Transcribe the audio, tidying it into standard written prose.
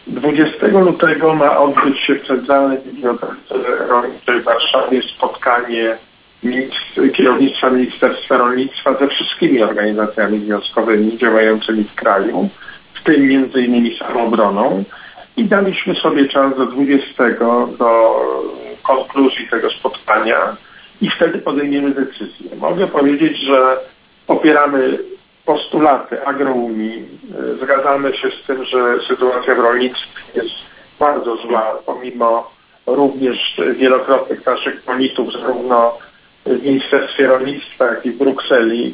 20 lutego ma odbyć się w Centralnej Bibliotece Rolniczej w Warszawie spotkanie kierownictwa Ministerstwa Rolnictwa ze wszystkimi organizacjami związkowymi działającymi w kraju, w tym m.in. Samoobroną, i daliśmy sobie czas do 20 do konkluzji tego spotkania i wtedy podejmiemy decyzję. Mogę powiedzieć, że popieramy postulaty Agrounii. Zgadzamy się z tym, że sytuacja w rolnictwie jest bardzo zła, pomimo również wielokrotnych naszych monitów, zarówno w Ministerstwie Rolnictwa, jak i w Brukseli,